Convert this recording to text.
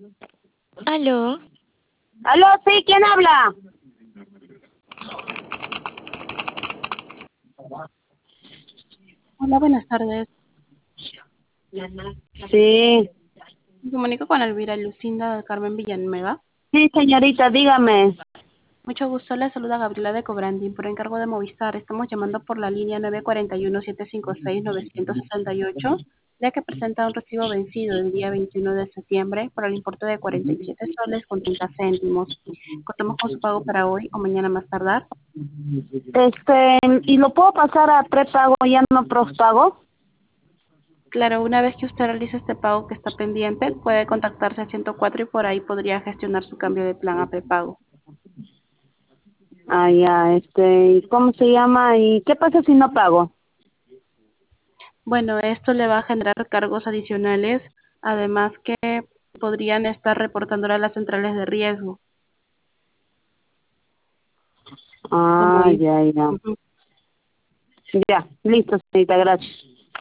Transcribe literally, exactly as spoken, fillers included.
Aló. Aló, sí, ¿quién habla? Hola, buenas tardes. Sí, Me comunico con Elvira Lucinda Carmen Villanueva. sí, señorita, dígame. Mucho gusto, le saluda Gabriela de Cobrandi por encargo de Movistar. Estamos llamando por la línea nueve cuatro uno, siete cinco seis, nueve seis ocho, ya que presenta un recibo vencido el día veintiuno de septiembre por el importe de cuarenta y siete soles con treinta céntimos. Contamos con su pago para hoy o mañana más tardar. Este, ¿y lo puedo pasar a prepago, ya no prospago? Claro, una vez que usted realice este pago que está pendiente, puede contactarse al ciento cuatro y por ahí podría gestionar su cambio de plan a prepago. Ah, ya, este, ¿cómo se llama? ¿Y qué pasa si no pago? Bueno, esto le va a generar cargos adicionales, además que podrían estar reportándole a las centrales de riesgo, como Ah, dice. ya, ya. Ujú. Ya, listo, señorita, gracias.